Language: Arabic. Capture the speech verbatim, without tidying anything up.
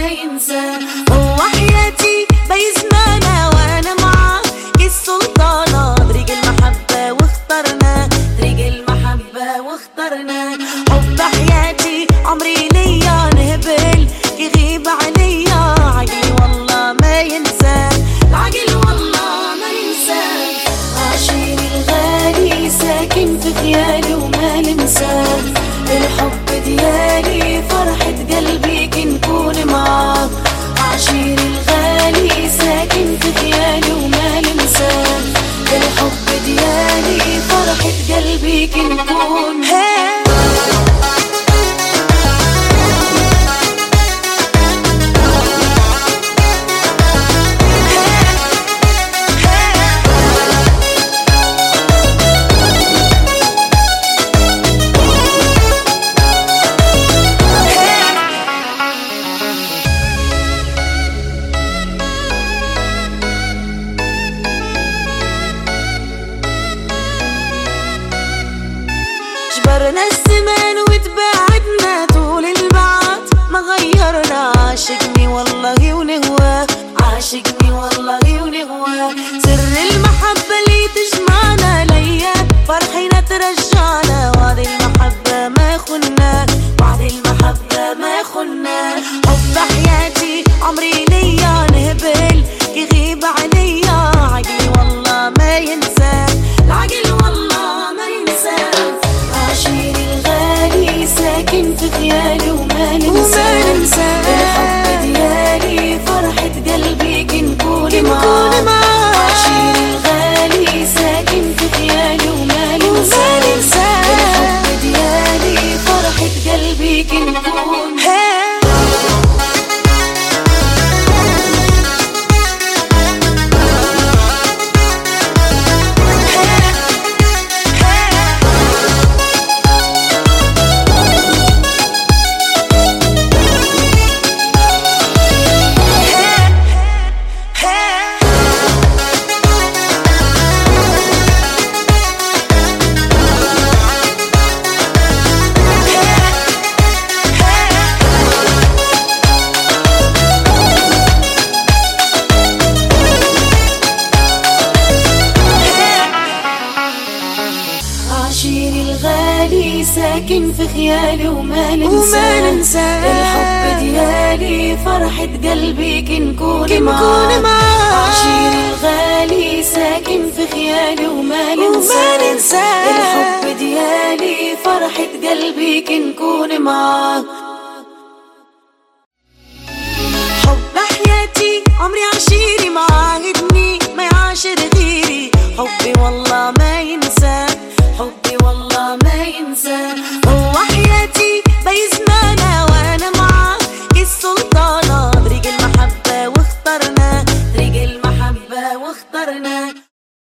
ما ينسى. هو حياتي بيزمانة وانا معاه السلطانة، طريق المحبة واخترنا، طريق المحبة واخترنا. حب حياتي عمري ليا نهبل يغيب عليا، عقلي والله ما ينسى، العقل والله ما ينسى. عاشقي الغالي ساكن في خيالي وما ننساه، الحب ديالي فرحة قلبي كنكون معاه. عاشقي الغالي ساكن في خيالي وما ننساه، الحب ديالي فرحة قلبي كنكون معاه. جبرنا الزمان وتباعدنا طول البعد ما غيرنا. عاشقني والله ونهواه، عاشقني والله ونهواه. سر المحبة اللي تجمعنا ليا فرحنا ترجعنا، وعد المحبة ما خنا، وعد المحبة ما خنا. حب حياتي عمري ليا نهبل يغيب عليا، عقلي والله ما ينسى، العقل والله ما ينسى. عاشقي الغالي ساكن في خيالي وما ننسى، الحب ديالي فرحة قلبي كنكون معاه. عاشقي الغالي ساكن في خيالي وما ننسى، الحب ديالي فرحة قلبي كنكون معاه. عاشقي الغالي ساكن في خيالي وما ننسى، الحب ديالي فرحة قلبي كنكون معاه. عاشقي الغالي ساكن في خيالي وما ننسى، الحب ديالي فرحة قلبي كنكون معاه. حب حياتي عمري عشيري معاهدني ما يعاشر غيري، حبي والله ما ينسى، حبي والله ما ينسى.